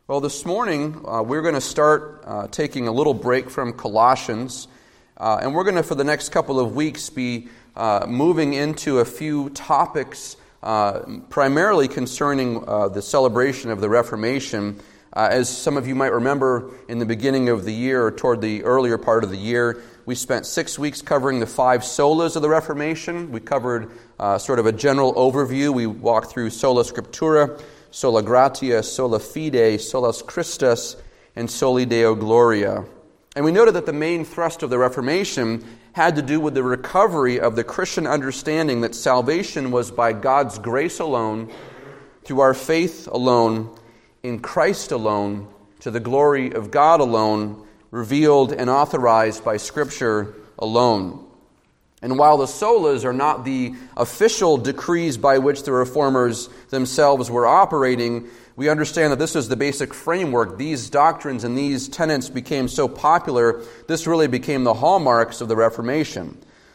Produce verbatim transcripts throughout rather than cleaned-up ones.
Well, this morning uh, we're going to start uh, taking a little break from Colossians, uh, and we're going to, for the next couple of weeks, be uh, moving into a few topics uh, primarily concerning uh, the celebration of the Reformation. Uh, as some of you might remember, in the beginning of the year, or toward the earlier part of the year, we spent six weeks covering the five solas of the Reformation. We covered uh, sort of a general overview. We walked through Sola Scriptura, Sola Gratia, Sola Fide, Solus Christus, and Soli Deo Gloria. And we noted that the main thrust of the Reformation had to do with the recovery of the Christian understanding that salvation was by God's grace alone, through our faith alone, in Christ alone, to the glory of God alone, revealed and authorized by Scripture alone. And while the solas are not the official decrees by which the Reformers themselves were operating, we understand that this is the basic framework. These doctrines and these tenets became so popular, this really became the hallmarks of the Reformation.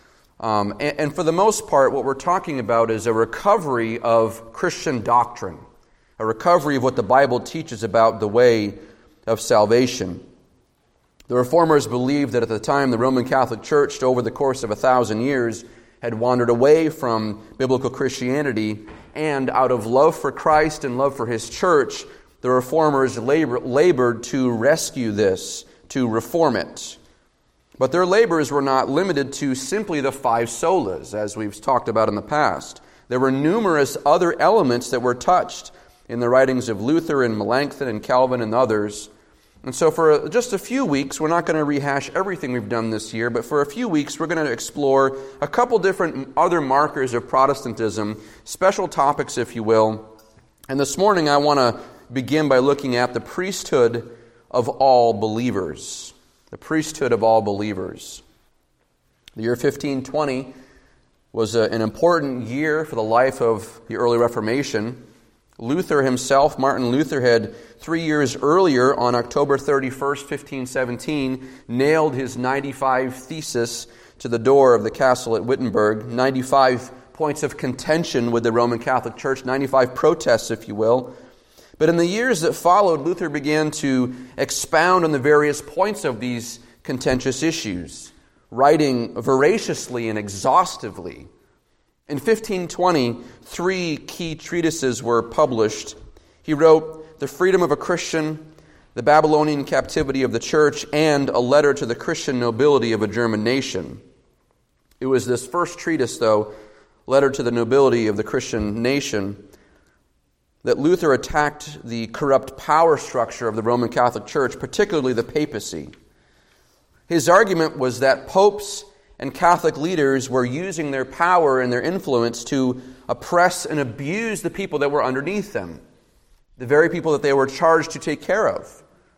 Um, and, and for the most part, what we're talking about is a recovery of Christian doctrine, a recovery of what the Bible teaches about the way of salvation. The Reformers believed that at the time the Roman Catholic Church, over the course of a thousand years, had wandered away from biblical Christianity, and out of love for Christ and love for His church, the Reformers labor, labored to rescue this, to reform it. But their labors were not limited to simply the five solas, as we've talked about in the past. There were numerous other elements that were touched in the writings of Luther and Melanchthon and Calvin and others. And so for just a few weeks, we're not going to rehash everything we've done this year, but for a few weeks we're going to explore a couple different other markers of Protestantism, special topics, if you will. And this morning I want to begin by looking at the priesthood of all believers. The priesthood of all believers. The year fifteen twenty was a, an important year for the life of the early Reformation. Luther himself, Martin Luther, had three years earlier, on October thirty-first, fifteen seventeen, nailed his ninety-five thesis to the door of the castle at Wittenberg. ninety-five points of contention with the Roman Catholic Church, ninety-five protests, if you will. But in the years that followed, Luther began to expound on the various points of these contentious issues, writing voraciously and exhaustively. In fifteen twenty, three key treatises were published. He wrote The Freedom of a Christian, The Babylonian Captivity of the Church, and A Letter to the Christian Nobility of a German Nation. It was this first treatise, though, Letter to the Nobility of the Christian Nation, that Luther attacked the corrupt power structure of the Roman Catholic Church, particularly the papacy. His argument was that popes and Catholic leaders were using their power and their influence to oppress and abuse the people that were underneath them, the very people that they were charged to take care of.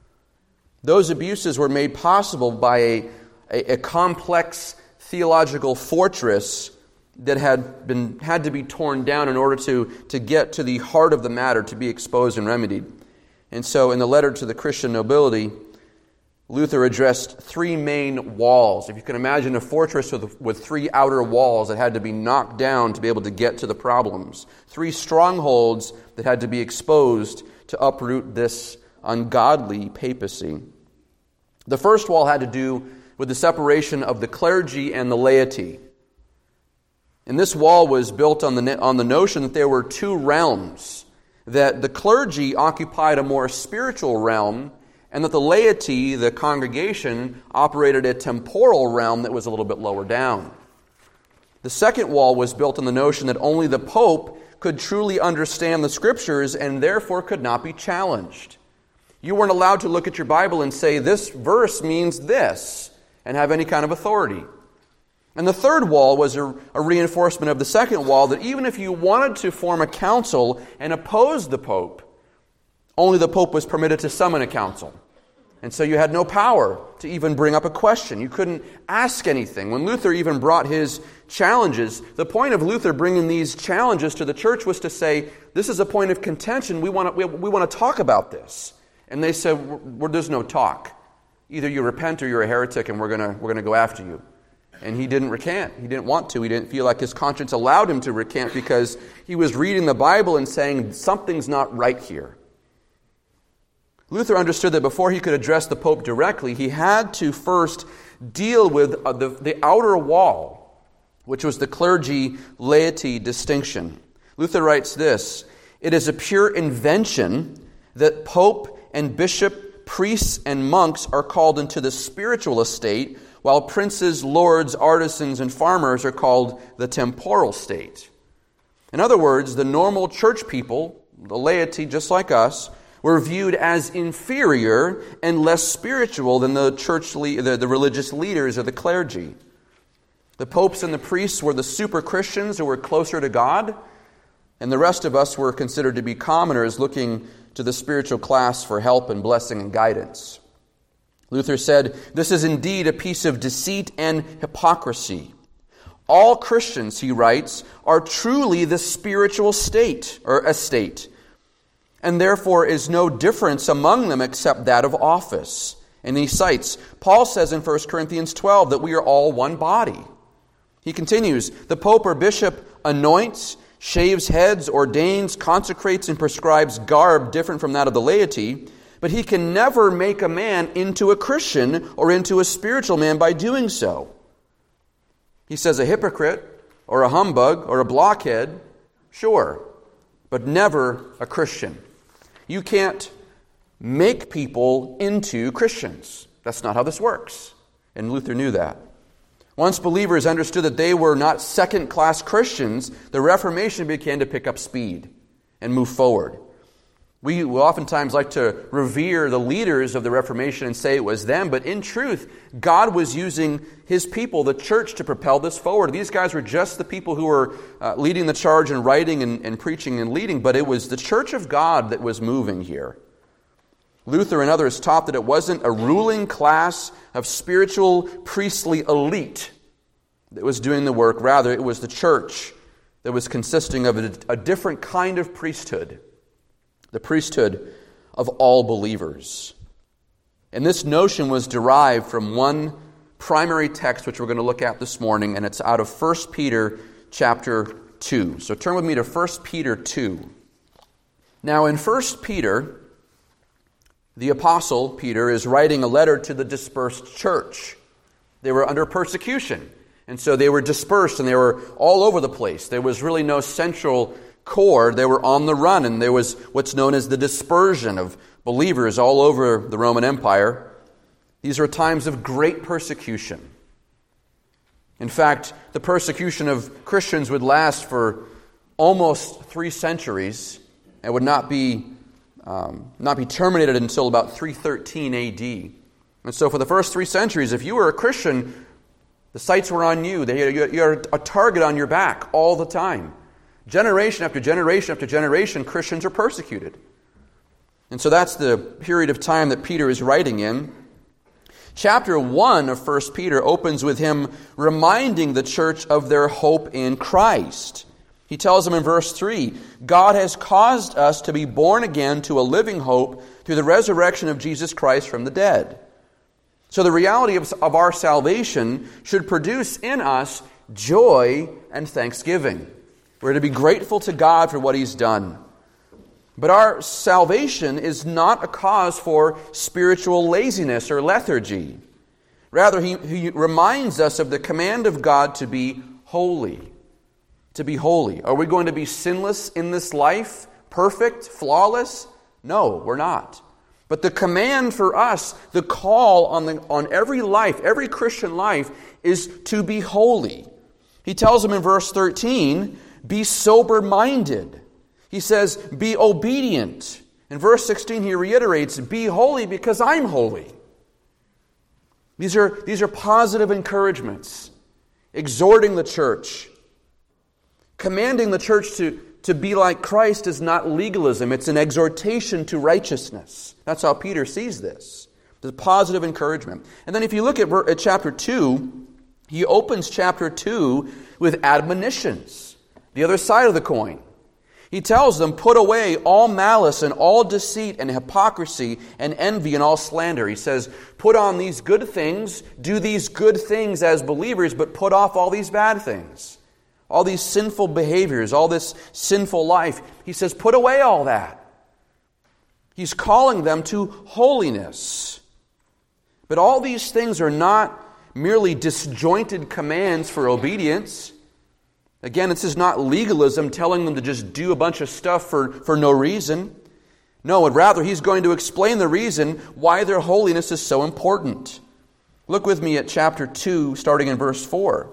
Those abuses were made possible by a, a, a complex theological fortress that had been had to be torn down in order to, to get to the heart of the matter, to be exposed and remedied. And so in the letter to the Christian nobility, Luther addressed three main walls. If you can imagine a fortress with, with three outer walls that had to be knocked down to be able to get to the problems. Three strongholds that had to be exposed to uproot this ungodly papacy. The first wall had to do with the separation of the clergy and the laity. And this wall was built on the, on the notion that there were two realms, that the clergy occupied a more spiritual realm, and that the laity, the congregation, operated a temporal realm that was a little bit lower down. The second wall was built on the notion that only the Pope could truly understand the Scriptures and therefore could not be challenged. You weren't allowed to look at your Bible and say, this verse means this, and have any kind of authority. And the third wall was a, a reinforcement of the second wall, that even if you wanted to form a council and oppose the Pope, only the Pope was permitted to summon a council. And so you had no power to even bring up a question. You couldn't ask anything. When Luther even brought his challenges, the point of Luther bringing these challenges to the church was to say, this is a point of contention. We want to, we, we want to talk about this. And they said, well, there's no talk. Either you repent or you're a heretic, and we're going to we're going to go after you. And he didn't recant. He didn't want to. He didn't feel like his conscience allowed him to recant, because he was reading the Bible and saying, something's not right here. Luther understood that before he could address the Pope directly, he had to first deal with uh, the, the outer wall, which was the clergy-laity distinction. Luther writes this: "It is a pure invention that Pope and bishop, priests and monks are called into the spiritual estate, while princes, lords, artisans, and farmers are called the temporal state." In other words, the normal church people, the laity just like us, were viewed as inferior and less spiritual than the church, le- the, the religious leaders or the clergy. The popes and the priests were the super Christians who were closer to God, and the rest of us were considered to be commoners looking to the spiritual class for help and blessing and guidance. Luther said, "This is indeed a piece of deceit and hypocrisy. All Christians," he writes, "are truly the spiritual state or estate, and therefore is no difference among them except that of office." And he cites, Paul says in First Corinthians twelve that we are all one body. He continues, "The pope or bishop anoints, shaves heads, ordains, consecrates, and prescribes garb different from that of the laity, but he can never make a man into a Christian or into a spiritual man by doing so." He says a hypocrite or a humbug or a blockhead, sure, but never a Christian. You can't make people into Christians. That's not how this works. And Luther knew that. Once believers understood that they were not second-class Christians, the Reformation began to pick up speed and move forward. We will oftentimes like to revere the leaders of the Reformation and say it was them, but in truth, God was using His people, the church, to propel this forward. These guys were just the people who were uh, leading the charge and writing and, and preaching and leading, but it was the church of God that was moving here. Luther and others taught that it wasn't a ruling class of spiritual priestly elite that was doing the work. Rather, it was the church that was consisting of a, a different kind of priesthood. The priesthood of all believers. And this notion was derived from one primary text which we're going to look at this morning, and it's out of First Peter chapter two. So turn with me to First Peter two. Now in First Peter, the apostle Peter is writing a letter to the dispersed church. They were under persecution, and so they were dispersed and they were all over the place. There was really no central core. They were on the run, and there was what's known as the dispersion of believers all over the Roman Empire. These are times of great persecution. In fact, the persecution of Christians would last for almost three centuries and would not be um, not be terminated until about three thirteen A D. And so for the first three centuries, if you were a Christian, the sights were on you. They, you're a target on your back all the time. Generation after generation after generation, Christians are persecuted. And so that's the period of time that Peter is writing in. Chapter one of First Peter opens with him reminding the church of their hope in Christ. He tells them in verse three, "God has caused us to be born again to a living hope through the resurrection of Jesus Christ from the dead." So the reality of, of our salvation should produce in us joy and thanksgiving. We're to be grateful to God for what He's done. But our salvation is not a cause for spiritual laziness or lethargy. Rather, he, he reminds us of the command of God to be holy. To be holy. Are we going to be sinless in this life? Perfect? Flawless? No, we're not. But the command for us, the call on, the, on every life, every Christian life, is to be holy. He tells them in verse thirteen, be sober-minded. He says, be obedient. In verse sixteen, he reiterates, be holy because I'm holy. These are, these are positive encouragements, exhorting the church. Commanding the church to, to be like Christ is not legalism. It's an exhortation to righteousness. That's how Peter sees this. The positive encouragement. And then if you look at, at chapter two, he opens chapter two with admonitions. The other side of the coin. He tells them, put away all malice and all deceit and hypocrisy and envy and all slander. He says, put on these good things, do these good things as believers, but put off all these bad things. All these sinful behaviors, all this sinful life. He says, put away all that. He's calling them to holiness. But all these things are not merely disjointed commands for obedience. Again, this is not legalism telling them to just do a bunch of stuff for, for no reason. No, and rather he's going to explain the reason why their holiness is so important. Look with me at chapter two, starting in verse four.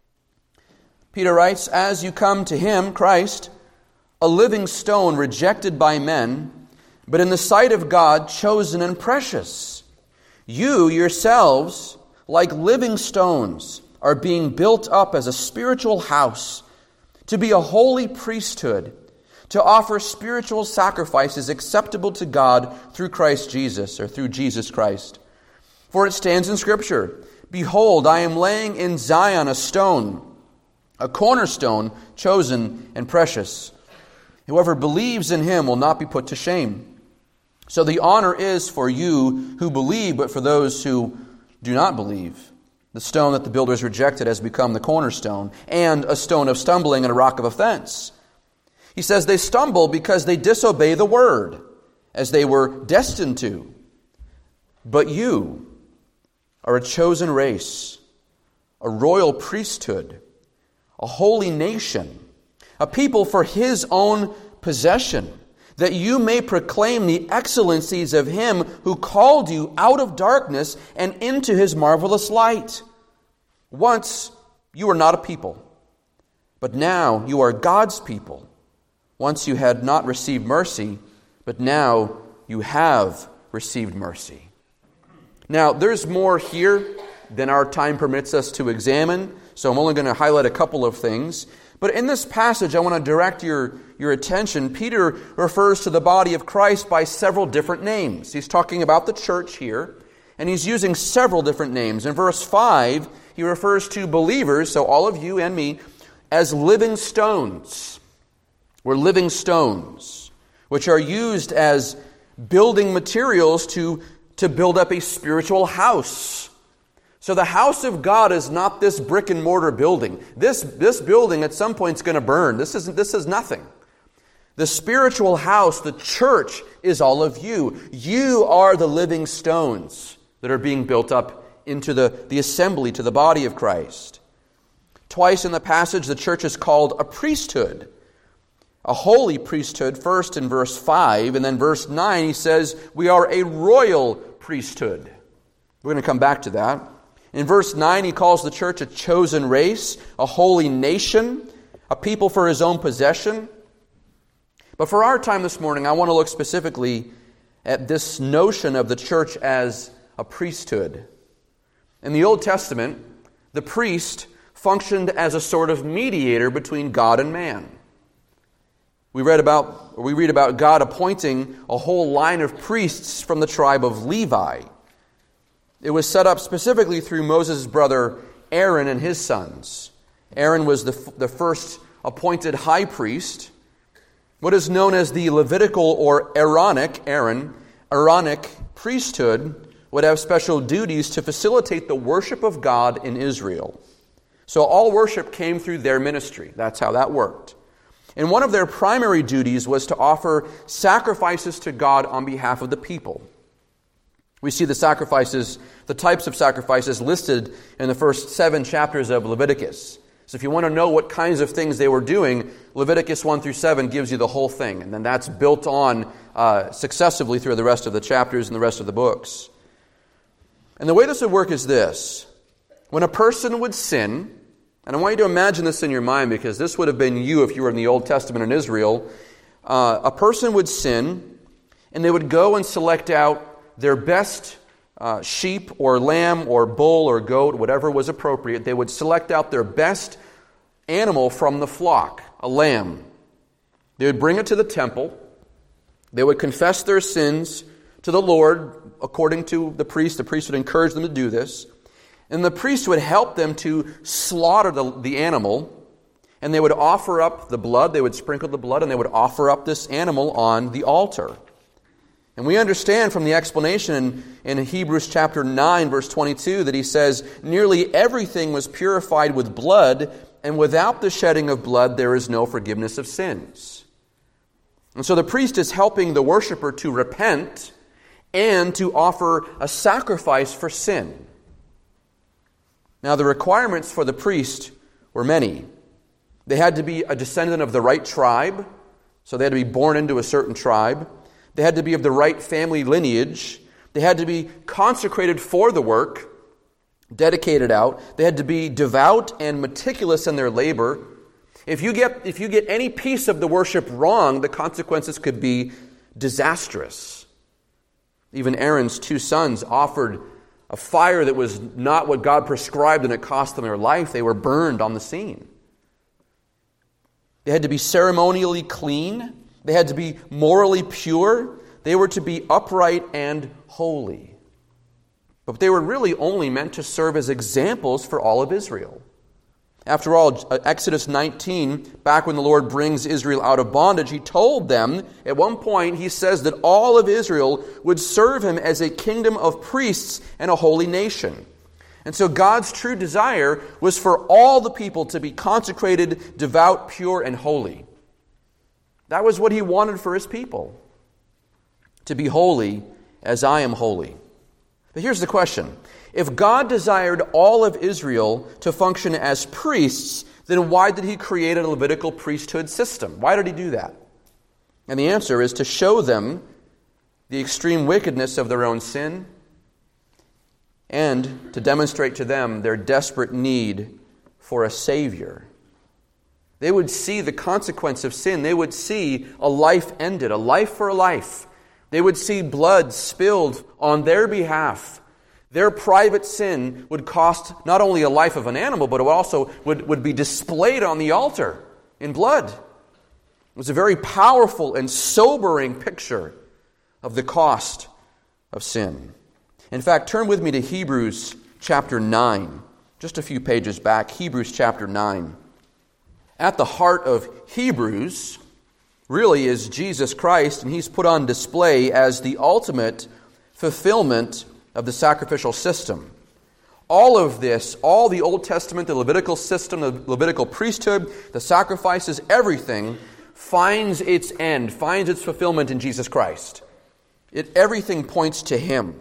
Peter writes, "As you come to him, Christ, a living stone rejected by men, but in the sight of God chosen and precious. You yourselves, like living stones, are being built up as a spiritual house, to be a holy priesthood, to offer spiritual sacrifices acceptable to God through Christ Jesus," or through Jesus Christ. "For it stands in Scripture, 'Behold, I am laying in Zion a stone, a cornerstone, chosen and precious. Whoever believes in him will not be put to shame.' So the honor is for you who believe, but for those who do not believe, the stone that the builders rejected has become the cornerstone, and a stone of stumbling and a rock of offense." He says they stumble because they disobey the word, as they were destined to. "But you are a chosen race, a royal priesthood, a holy nation, a people for his own possession, that you may proclaim the excellencies of him who called you out of darkness and into his marvelous light. Once you were not a people, but now you are God's people. Once you had not received mercy, but now you have received mercy." Now, there's more here than our time permits us to examine, so I'm only going to highlight a couple of things. But in this passage, I want to direct your, your attention. Peter refers to the body of Christ by several different names. He's talking about the church here, and he's using several different names. In verse five, he refers to believers, so all of you and me, as living stones. We're living stones, which are used as building materials to, to build up a spiritual house. So the house of God is not this brick and mortar building. This, this building at some point is going to burn. This is, this is nothing. The spiritual house, the church, is all of you. You are the living stones that are being built up into the, the assembly, to the body of Christ. Twice in the passage, the church is called a priesthood. A holy priesthood, first in verse five, and then verse nine, he says, we are a royal priesthood. We're going to come back to that. In verse nine, he calls the church a chosen race, a holy nation, a people for his own possession. But for our time this morning, I want to look specifically at this notion of the church as a priesthood. In the Old Testament, the priest functioned as a sort of mediator between God and man. We read about, or we read about God appointing a whole line of priests from the tribe of Levi. It was set up specifically through Moses' brother Aaron and his sons. Aaron was the, the first appointed high priest. What is known as the Levitical or Aaronic, Aaron, Aaronic priesthood would have special duties to facilitate the worship of God in Israel. So all worship came through their ministry. That's how that worked. And one of their primary duties was to offer sacrifices to God on behalf of the people. We see the sacrifices, the types of sacrifices listed in the first seven chapters of Leviticus. So if you want to know what kinds of things they were doing, Leviticus one through seven gives you the whole thing. And then that's built on uh, successively through the rest of the chapters and the rest of the books. And the way this would work is this. When a person would sin, and I want you to imagine this in your mind because this would have been you if you were in the Old Testament in Israel. Uh, a person would sin, and they would go and select out their best uh, sheep or lamb or bull or goat, whatever was appropriate. They would select out their best animal from the flock, a lamb. They would bring it to the temple. They would confess their sins to the Lord according to the priest. The priest would encourage them to do this. And the priest would help them to slaughter the, the animal, and they would offer up the blood, they would sprinkle the blood, and they would offer up this animal on the altar. And we understand from the explanation in, in Hebrews chapter nine, verse twenty-two, that he says, nearly everything was purified with blood, and without the shedding of blood there is no forgiveness of sins. And so the priest is helping the worshiper to repent and to offer a sacrifice for sin. Now, the requirements for the priest were many. They had to be a descendant of the right tribe, so they had to be born into a certain tribe. They had to be of the right family lineage. They had to be consecrated for the work, dedicated out. They had to be devout and meticulous in their labor. If you get, if you get any piece of the worship wrong, the consequences could be disastrous. Even Aaron's two sons offered a fire that was not what God prescribed, and it cost them their life. They were burned on the scene. They had to be ceremonially clean. They had to be morally pure. They were to be upright and holy. But they were really only meant to serve as examples for all of Israel. After all, Exodus nineteen, back when the Lord brings Israel out of bondage, He told them, at one point, He says that all of Israel would serve Him as a kingdom of priests and a holy nation. And so God's true desire was for all the people to be consecrated, devout, pure, and holy. That was what He wanted for His people. To be holy as I am holy. But here's the question. If God desired all of Israel to function as priests, then why did He create a Levitical priesthood system? Why did He do that? And the answer is to show them the extreme wickedness of their own sin and to demonstrate to them their desperate need for a Savior. They would see the consequence of sin. They would see a life ended, a life for a life. They would see blood spilled on their behalf. Their private sin would cost not only a life of an animal, but it also would, would be displayed on the altar in blood. It was a very powerful and sobering picture of the cost of sin. In fact, turn with me to Hebrews chapter nine, just a few pages back, Hebrews chapter nine. At the heart of Hebrews really is Jesus Christ, and He's put on display as the ultimate fulfillment of the sacrificial system. All of this, all the Old Testament, the Levitical system, the Levitical priesthood, the sacrifices, everything finds its end, finds its fulfillment in Jesus Christ. It, everything points to Him.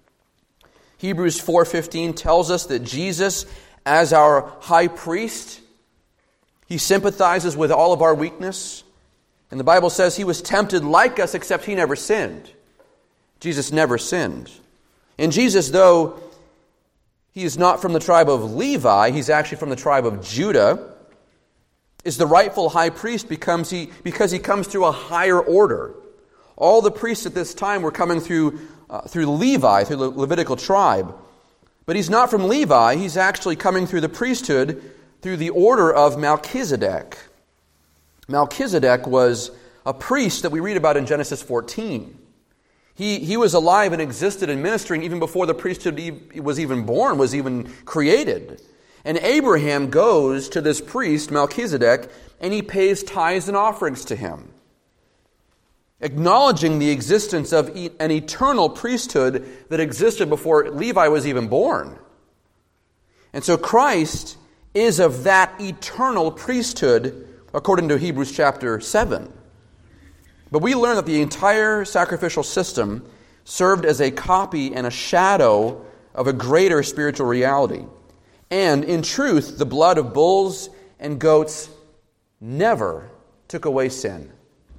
Hebrews four fifteen tells us that Jesus, as our high priest, He sympathizes with all of our weakness. And the Bible says He was tempted like us, except He never sinned. Jesus never sinned. And Jesus, though He is not from the tribe of Levi, He's actually from the tribe of Judah, is the rightful high priest because he, because he comes through a higher order. All the priests at this time were coming through, uh, through Levi, through the Levitical tribe. But He's not from Levi, He's actually coming through the priesthood through the order of Melchizedek. Melchizedek was a priest that we read about in Genesis fourteen. He, he was alive and existed and ministering even before the priesthood was even born, was even created. And Abraham goes to this priest, Melchizedek, and he pays tithes and offerings to him, acknowledging the existence of an eternal priesthood that existed before Levi was even born. And so Christ is of that eternal priesthood, according to Hebrews chapter seven. But we learn that the entire sacrificial system served as a copy and a shadow of a greater spiritual reality. And in truth, the blood of bulls and goats never took away sin.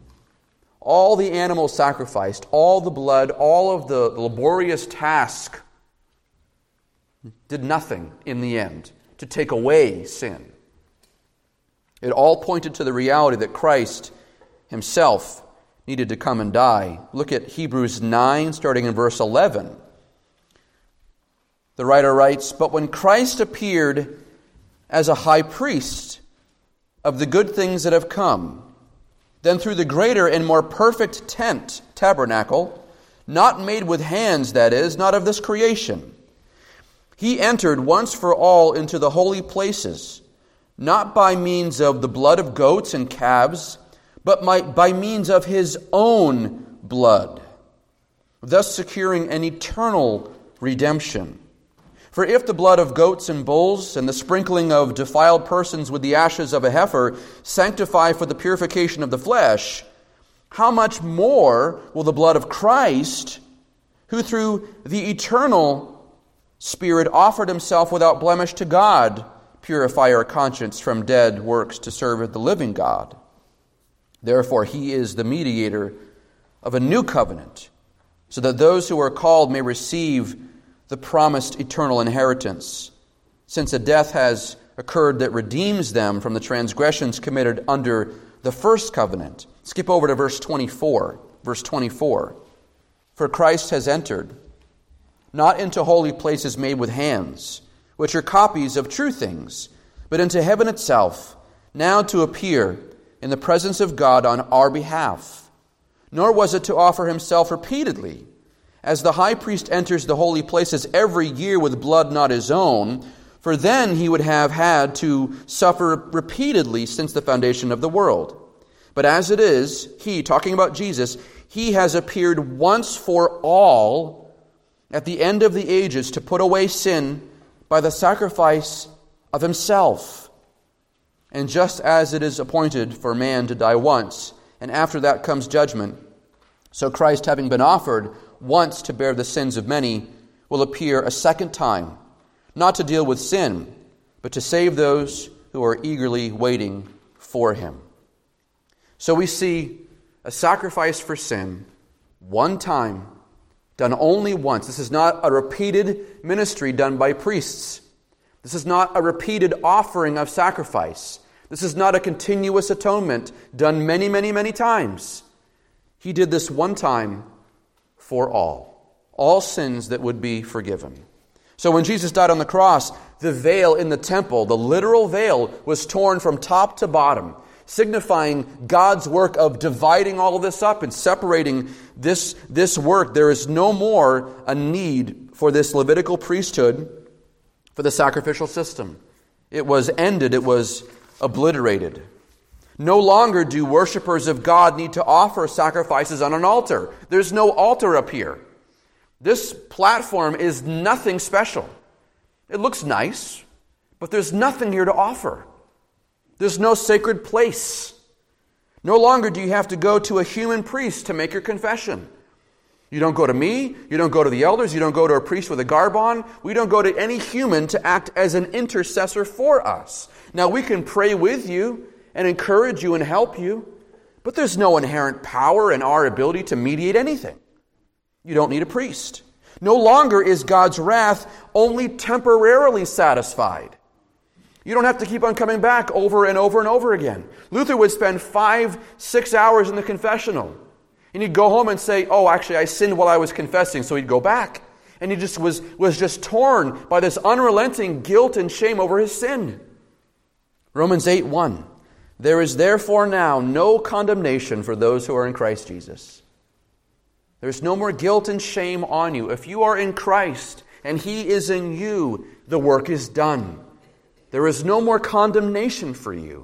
All the animals sacrificed, all the blood, all of the laborious task did nothing in the end to take away sin. It all pointed to the reality that Christ Himself needed to come and die. Look at Hebrews nine, starting in verse eleven. The writer writes, "But when Christ appeared as a high priest of the good things that have come, then through the greater and more perfect tent, tabernacle, not made with hands, that is, not of this creation, He entered once for all into the holy places, not by means of the blood of goats and calves, but by means of His own blood, thus securing an eternal redemption. For if the blood of goats and bulls and the sprinkling of defiled persons with the ashes of a heifer sanctify for the purification of the flesh, how much more will the blood of Christ, who through the eternal Spirit offered himself without blemish to God, purify our conscience from dead works to serve the living God? Therefore, he is the mediator of a new covenant, so that those who are called may receive the promised eternal inheritance, since a death has occurred that redeems them from the transgressions committed under the first covenant. Skip over to verse twenty-four. Verse twenty-four. For Christ has entered, not into holy places made with hands, which are copies of true things, but into heaven itself, now to appear in the presence of God on our behalf. Nor was it to offer himself repeatedly, as the high priest enters the holy places every year with blood not his own, for then he would have had to suffer repeatedly since the foundation of the world. But as it is, he, talking about Jesus, he has appeared once for all at the end of the ages to put away sin by the sacrifice of himself. And just as it is appointed for man to die once, and after that comes judgment, so Christ, having been offered once to bear the sins of many, will appear a second time, not to deal with sin, but to save those who are eagerly waiting for him. So we see a sacrifice for sin, one time, done only once. This is not a repeated ministry done by priests. This is not a repeated offering of sacrifice. This is not a continuous atonement done many, many, many times. He did this one time for all. All sins that would be forgiven. So when Jesus died on the cross, the veil in the temple, the literal veil, was torn from top to bottom, signifying God's work of dividing all of this up and separating this, this work. There is no more a need for this Levitical priesthood, for the sacrificial system. It was ended. It was obliterated. No longer do worshipers of God need to offer sacrifices on an altar. There's no altar up here. This platform is nothing special. It looks nice, but there's nothing here to offer. There's no sacred place. No longer do you have to go to a human priest to make your confession. You don't go to me. You don't go to the elders. You don't go to a priest with a garb on. We don't go to any human to act as an intercessor for us. Now, we can pray with you and encourage you and help you, but there's no inherent power in our ability to mediate anything. You don't need a priest. No longer is God's wrath only temporarily satisfied. You don't have to keep on coming back over and over and over again. Luther would spend five, six hours in the confessional. And he'd go home and say, oh, actually, I sinned while I was confessing. So he'd go back. And he just was, was just torn by this unrelenting guilt and shame over his sin. Romans eight one. There is therefore now no condemnation for those who are in Christ Jesus. There's no more guilt and shame on you. If you are in Christ and He is in you, the work is done. There is no more condemnation for you.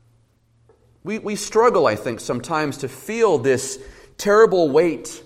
We, we struggle, I think, sometimes to feel this terrible weight.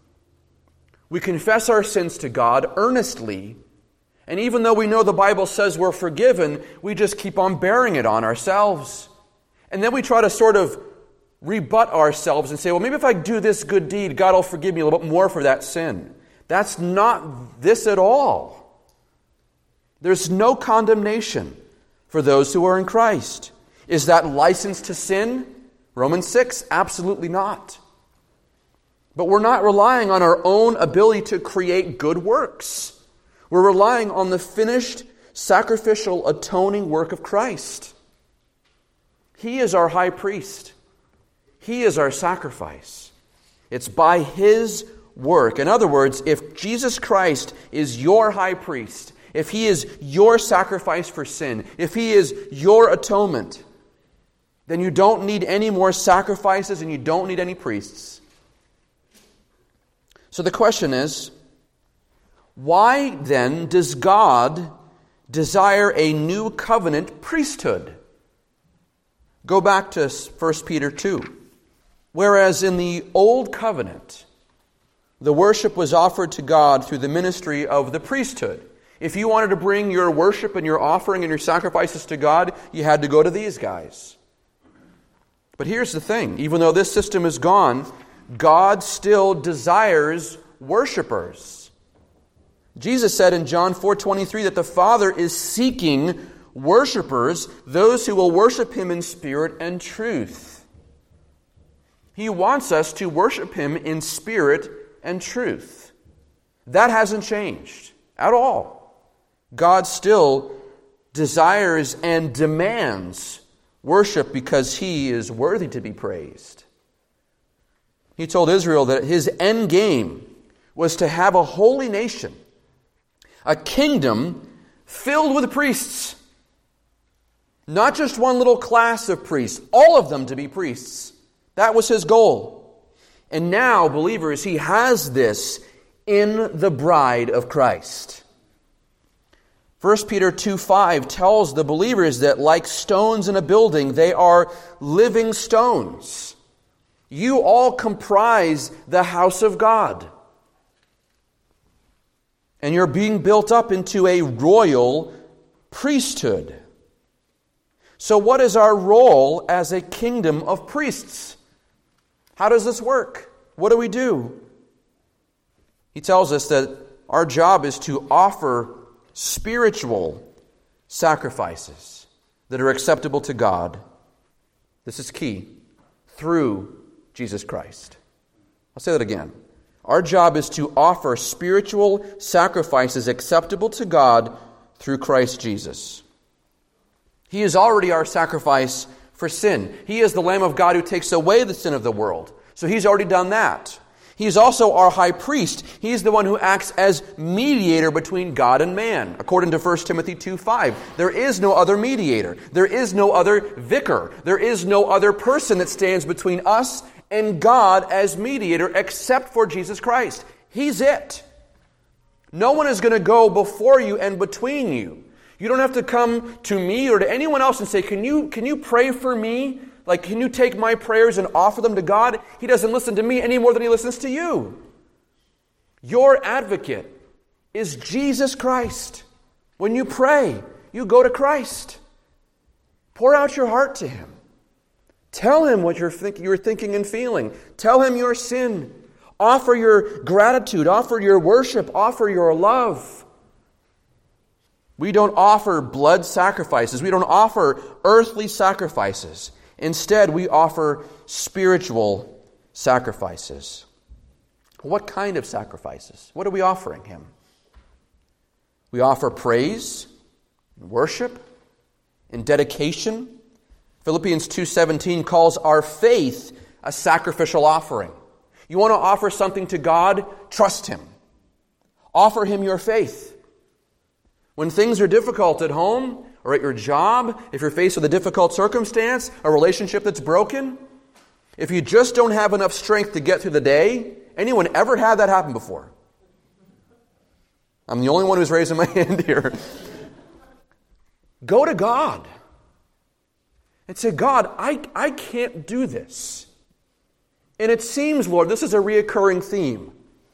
We confess our sins to God earnestly, and even though we know the Bible says we're forgiven, we just keep on bearing it on ourselves. And then we try to sort of rebut ourselves and say, well, maybe if I do this good deed, God will forgive me a little bit more for that sin. That's not this at all. There's no condemnation for those who are in Christ. Is that license to sin? Romans six, absolutely not. But we're not relying on our own ability to create good works. We're relying on the finished, sacrificial, atoning work of Christ. He is our high priest. He is our sacrifice. It's by His work. In other words, if Jesus Christ is your high priest, if He is your sacrifice for sin, if He is your atonement, then you don't need any more sacrifices and you don't need any priests. So the question is, why then does God desire a new covenant priesthood? Go back to First Peter two. Whereas in the old covenant, the worship was offered to God through the ministry of the priesthood. If you wanted to bring your worship and your offering and your sacrifices to God, you had to go to these guys. But here's the thing. Even though this system is gone, God still desires worshipers. Jesus said in John four twenty-three that the Father is seeking worshipers, those who will worship Him in spirit and truth. He wants us to worship Him in spirit and truth. That hasn't changed at all. God still desires and demands worship because He is worthy to be praised. He told Israel that His end game was to have a holy nation, a kingdom filled with priests. Not just one little class of priests, all of them to be priests. That was His goal. And now, believers, He has this in the bride of Christ. First Peter two five tells the believers that like stones in a building, they are living stones. You all comprise the house of God. And you're being built up into a royal priesthood. So what is our role as a kingdom of priests? How does this work? What do we do? He tells us that our job is to offer spiritual sacrifices that are acceptable to God. This is key. Through Jesus Christ. I'll say that again. Our job is to offer spiritual sacrifices acceptable to God through Christ Jesus. He is already our sacrifice for sin. He is the Lamb of God who takes away the sin of the world. So He's already done that. He's also our high priest. He's the one who acts as mediator between God and man. According to First Timothy two five, there is no other mediator. There is no other vicar. There is no other person that stands between us and God as mediator except for Jesus Christ. He's it. No one is going to go before you and between you. You don't have to come to me or to anyone else and say, can you, can you pray for me? Like, can you take my prayers and offer them to God? He doesn't listen to me any more than He listens to you. Your advocate is Jesus Christ. When you pray, you go to Christ. Pour out your heart to Him. Tell Him what you're, think, you're thinking and feeling. Tell Him your sin. Offer your gratitude. Offer your worship. Offer your love. We don't offer blood sacrifices. We don't offer earthly sacrifices. Instead, we offer spiritual sacrifices. What kind of sacrifices? What are we offering Him? We offer praise, and worship, and dedication. Philippians two seventeen calls our faith a sacrificial offering. You want to offer something to God? Trust Him. Offer Him your faith. When things are difficult at home or at your job, if you're faced with a difficult circumstance, a relationship that's broken, if you just don't have enough strength to get through the day, anyone ever had that happen before? I'm the only one who's raising my hand here. Go to God and say, God, I, I can't do this. And it seems, Lord, this is a reoccurring theme.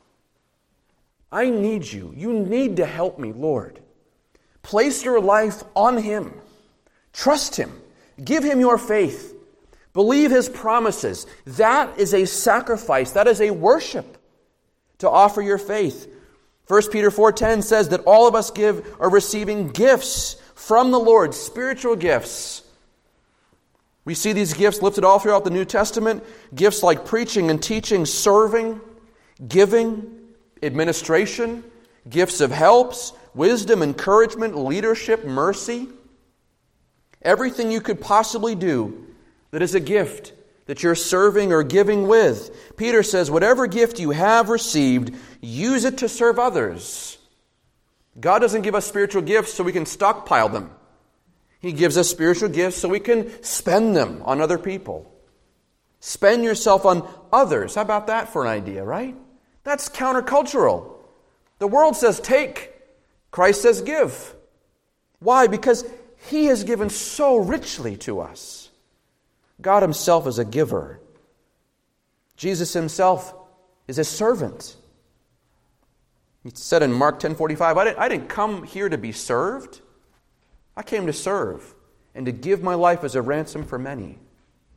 I need you. You need to help me, Lord. Place your life on Him. Trust Him. Give Him your faith. Believe His promises. That is a sacrifice. That is a worship to offer your faith. First Peter four ten says that all of us give are receiving gifts from the Lord, spiritual gifts. We see these gifts lifted all throughout the New Testament. Gifts like preaching and teaching, serving, giving, administration, gifts of helps, wisdom, encouragement, leadership, mercy. Everything you could possibly do that is a gift that you're serving or giving with. Peter says, whatever gift you have received, use it to serve others. God doesn't give us spiritual gifts so we can stockpile them. He gives us spiritual gifts so we can spend them on other people. Spend yourself on others. How about that for an idea, right? That's countercultural. The world says take. Christ says give. Why? Because He has given so richly to us. God Himself is a giver. Jesus Himself is a servant. He said in Mark ten forty-five, I didn't, I didn't come here to be served. I came to serve and to give my life as a ransom for many.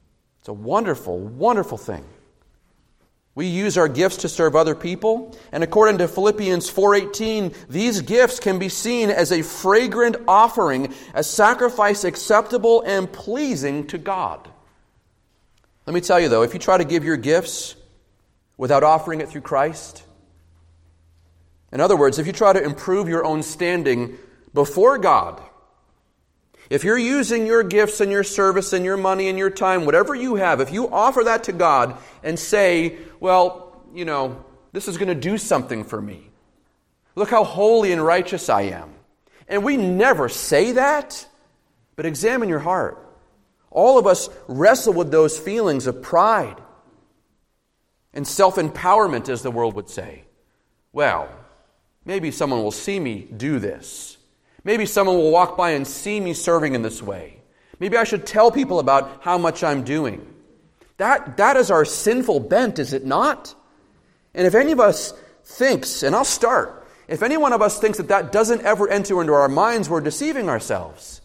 It's a wonderful, wonderful thing. We use our gifts to serve other people, and according to Philippians four eighteen, these gifts can be seen as a fragrant offering, a sacrifice acceptable and pleasing to God. Let me tell you though, if you try to give your gifts without offering it through Christ, in other words, if you try to improve your own standing before God, if you're using your gifts and your service and your money and your time, whatever you have, if you offer that to God and say, well, you know, this is going to do something for me. Look how holy and righteous I am. And we never say that, but examine your heart. All of us wrestle with those feelings of pride and self-empowerment, as the world would say. Well, maybe someone will see me do this. Maybe someone will walk by and see me serving in this way. Maybe I should tell people about how much I'm doing. That, that is our sinful bent, is it not? And if any of us thinks, and I'll start, if any one of us thinks that that doesn't ever enter into our minds, we're deceiving ourselves.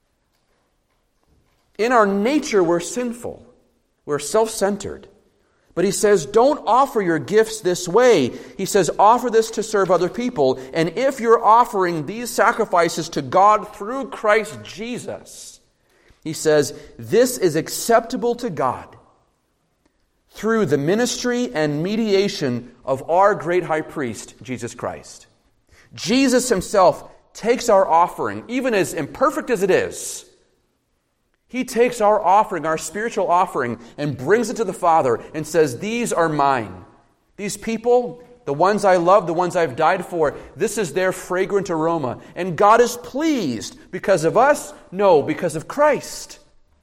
In our nature, we're sinful. We're self-centered. But he says, don't offer your gifts this way. He says, offer this to serve other people. And if you're offering these sacrifices to God through Christ Jesus, he says, this is acceptable to God through the ministry and mediation of our great high priest, Jesus Christ. Jesus himself takes our offering, even as imperfect as it is. He takes our offering, our spiritual offering, and brings it to the Father and says, these are mine. These people, the ones I love, the ones I've died for, this is their fragrant aroma. And God is pleased because of us? No, because of Christ.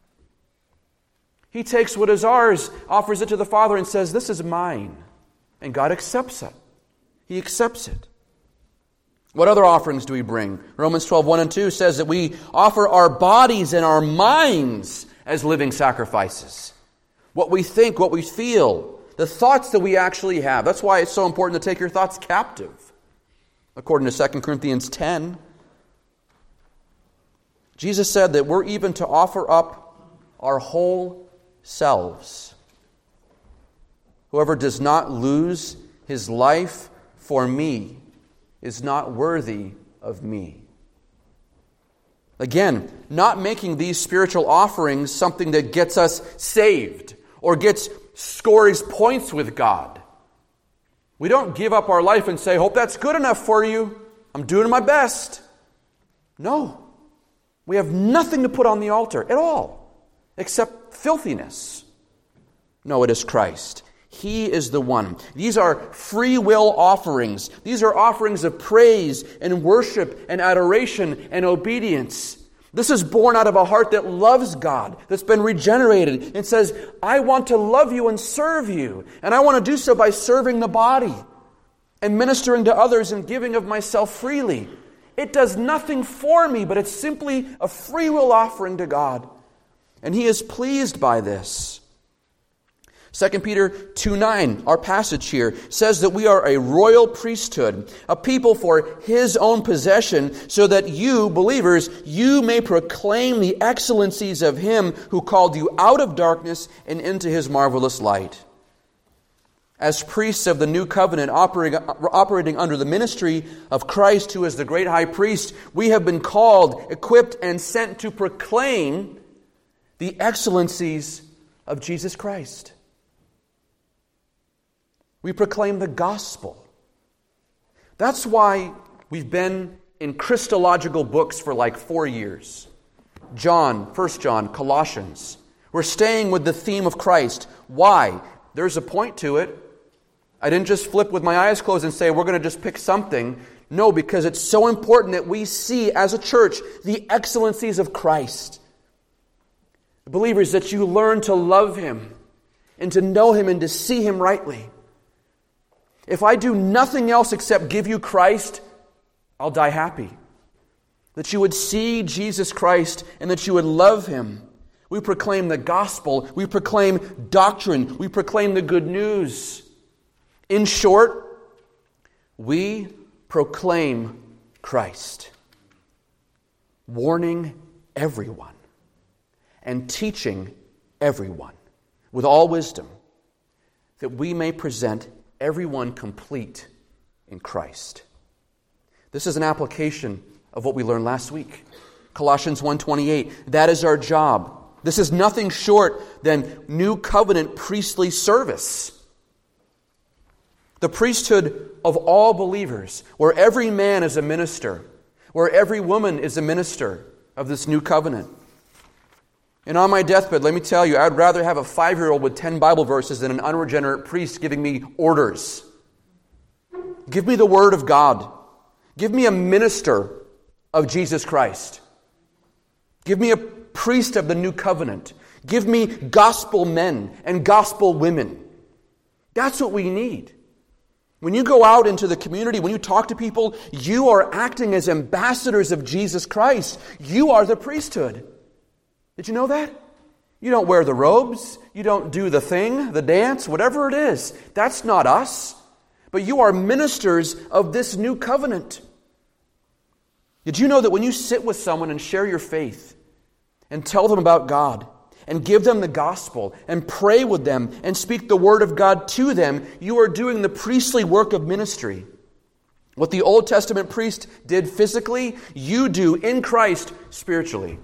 He takes what is ours, offers it to the Father, and says, this is mine. And God accepts it. He accepts it. What other offerings do we bring? Romans twelve, one and two says that we offer our bodies and our minds as living sacrifices. What we think, what we feel, the thoughts that we actually have. That's why it's so important to take your thoughts captive, according to Second Corinthians ten. Jesus said that we're even to offer up our whole selves. Whoever does not lose his life for me is not worthy of me. Again, not making these spiritual offerings something that gets us saved or gets scores points with God. We don't give up our life and say, hope that's good enough for you. I'm doing my best. No. We have nothing to put on the altar at all except filthiness. No, it is Christ. He is the one. These are free will offerings. These are offerings of praise and worship and adoration and obedience. This is born out of a heart that loves God, that's been regenerated, and says, I want to love you and serve you. And I want to do so by serving the body and ministering to others and giving of myself freely. It does nothing for me, but it's simply a free will offering to God. And He is pleased by this. Second Peter two nine, our passage here, says that we are a royal priesthood, a people for His own possession, so that you, believers, you may proclaim the excellencies of Him who called you out of darkness and into His marvelous light. As priests of the new covenant operating, operating under the ministry of Christ, who is the great high priest, we have been called, equipped, and sent to proclaim the excellencies of Jesus Christ. We proclaim the gospel. That's why we've been in Christological books for like four years. John, First John, Colossians. We're staying with the theme of Christ. Why? There's a point to it. I didn't just flip with my eyes closed and say, we're going to just pick something. No, because it's so important that we see as a church the excellencies of Christ. Believers, that you learn to love Him and to know Him and to see Him rightly. If I do nothing else except give you Christ, I'll die happy. That you would see Jesus Christ and that you would love Him. We proclaim the gospel. We proclaim doctrine. We proclaim the good news. In short, we proclaim Christ, warning everyone and teaching everyone. with all wisdom, that we may present everyone complete in Christ. This is an application of what we learned last week. Colossians one twenty-eight, that is our job. This is nothing short than new covenant priestly service. The priesthood of all believers, where every man is a minister, where every woman is a minister of this new covenant. And on my deathbed, let me tell you, I'd rather have a five-year-old with ten Bible verses than an unregenerate priest giving me orders. Give me the Word of God. Give me a minister of Jesus Christ. Give me a priest of the new covenant. Give me gospel men and gospel women. That's what we need. When you go out into the community, when you talk to people, you are acting as ambassadors of Jesus Christ. You are the priesthood. Did you know that? You don't wear the robes. You don't do the thing, the dance, whatever it is. That's not us. But you are ministers of this new covenant. Did you know that when you sit with someone and share your faith and tell them about God and give them the gospel and pray with them and speak the word of God to them, you are doing the priestly work of ministry. What the Old Testament priest did physically, you do in Christ spiritually.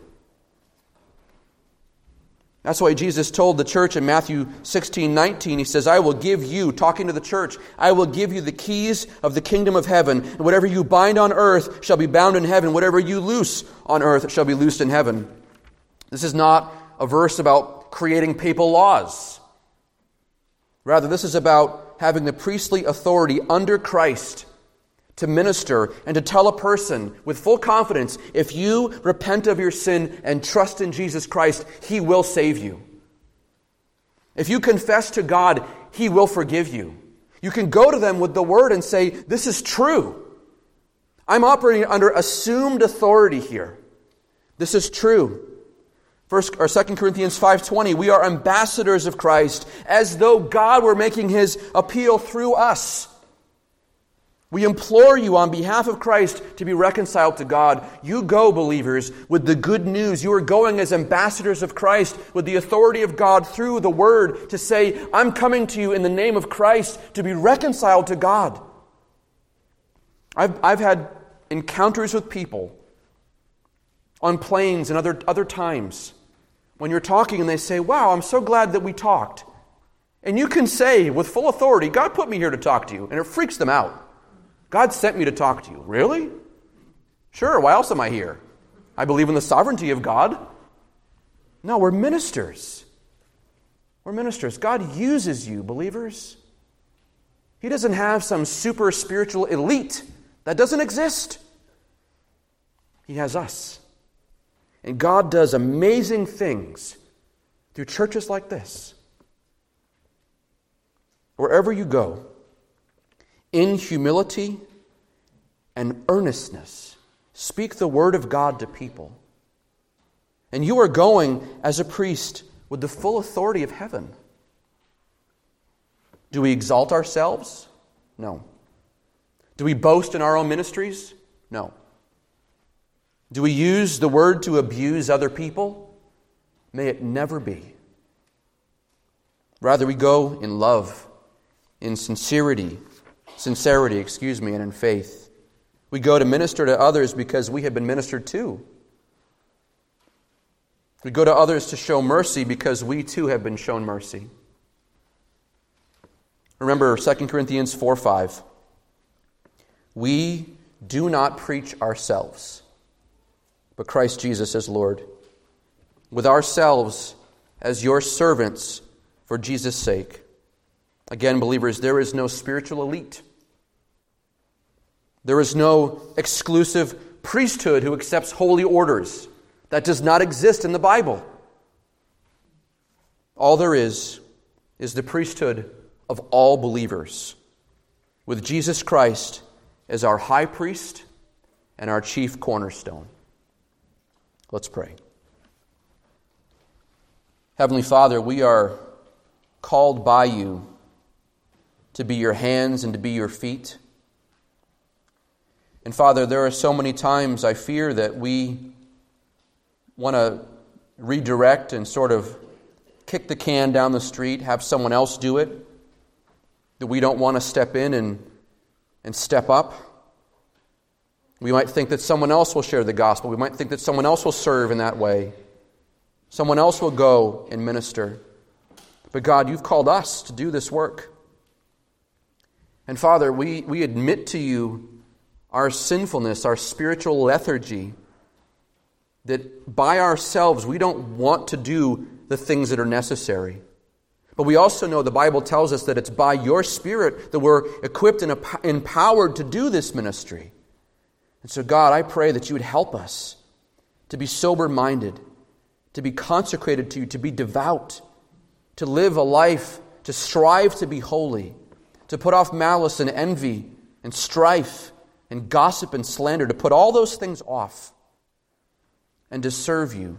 That's why Jesus told the church in Matthew sixteen nineteen, He says, I will give you, talking to the church, I will give you the keys of the kingdom of heaven. And whatever you bind on earth shall be bound in heaven. Whatever you loose on earth shall be loosed in heaven. This is not a verse about creating papal laws. Rather, this is about having the priestly authority under Christ to minister and to tell a person with full confidence, if you repent of your sin and trust in Jesus Christ, He will save you. If you confess to God, He will forgive you. You can go to them with the word and say, this is true. I'm operating under assumed authority here. This is true. First or Second Corinthians five twenty, we are ambassadors of Christ, as though God were making His appeal through us. We implore you on behalf of Christ to be reconciled to God. You go, believers, with the good news. You are going as ambassadors of Christ with the authority of God through the Word to say, I'm coming to you in the name of Christ to be reconciled to God. I've, I've had encounters with people on planes and other, other times when you're talking and they say, wow, I'm so glad that we talked. And you can say with full authority, God put me here to talk to you. And it freaks them out. God sent me to talk to you. Really? Sure, why else am I here? I believe in the sovereignty of God. No, we're ministers. We're ministers. God uses you, believers. He doesn't have some super spiritual elite. That doesn't exist. He has us. And God does amazing things through churches like this. Wherever you go, in humility and earnestness, speak the word of God to people. And you are going as a priest with the full authority of heaven. Do we exalt ourselves? No. Do we boast in our own ministries? No. Do we use the word to abuse other people? May it never be. Rather, we go in love, in sincerity, Sincerity, excuse me, and in faith. We go to minister to others because we have been ministered to. We go to others to show mercy because we too have been shown mercy. Remember Second Corinthians four five. We do not preach ourselves, but Christ Jesus as Lord, with ourselves as your servants for Jesus' sake. Again, believers, there is no spiritual elite. There is no exclusive priesthood who accepts holy orders. That does not exist in the Bible. All there is is the priesthood of all believers, with Jesus Christ as our high priest and our chief cornerstone. Let's pray. Heavenly Father, we are called by you to be your hands and to be your feet. And Father, there are so many times I fear that we want to redirect and sort of kick the can down the street, have someone else do it, that we don't want to step in and, and step up. We might think that someone else will share the gospel. We might think that someone else will serve in that way. Someone else will go and minister. But God, you've called us to do this work. And Father, we, we admit to you our sinfulness, our spiritual lethargy, that by ourselves we don't want to do the things that are necessary. But we also know the Bible tells us that it's by your Spirit that we're equipped and empowered to do this ministry. And so God, I pray that you would help us to be sober-minded, to be consecrated to you, to be devout, to live a life, to strive to be holy, to put off malice and envy and strife and gossip and slander, to put all those things off and to serve you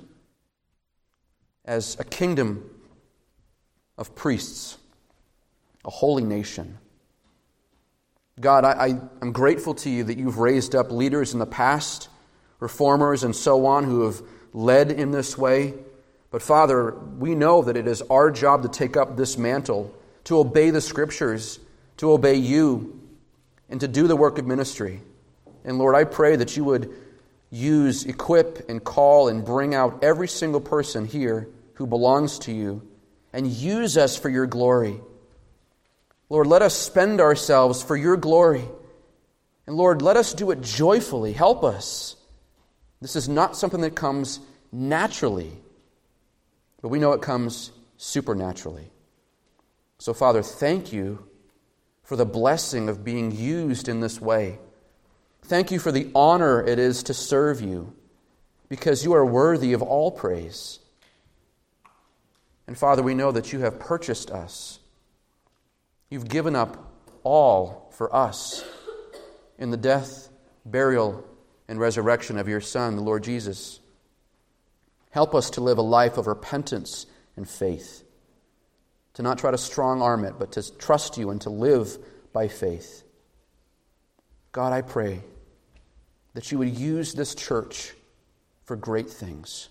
as a kingdom of priests, a holy nation. God, I, I, I'm grateful to you that you've raised up leaders in the past, reformers and so on, who have led in this way. But Father, we know that it is our job to take up this mantle, to obey the Scriptures, to obey you, and to do the work of ministry. And Lord, I pray that you would use, equip, and call and bring out every single person here who belongs to you, and use us for your glory. Lord, let us spend ourselves for your glory. And Lord, let us do it joyfully. Help us. This is not something that comes naturally, but we know it comes supernaturally. So Father, thank you for the blessing of being used in this way. Thank you for the honor it is to serve you, because you are worthy of all praise. And Father, we know that you have purchased us. You've given up all for us in the death, burial, and resurrection of your Son, the Lord Jesus. Help us to live a life of repentance and faith, to not try to strong-arm it, but to trust you and to live by faith. God, I pray that you would use this church for great things.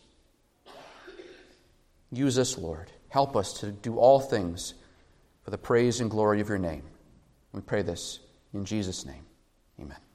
Use us, Lord. Help us to do all things for the praise and glory of your name. We pray this in Jesus' name. Amen.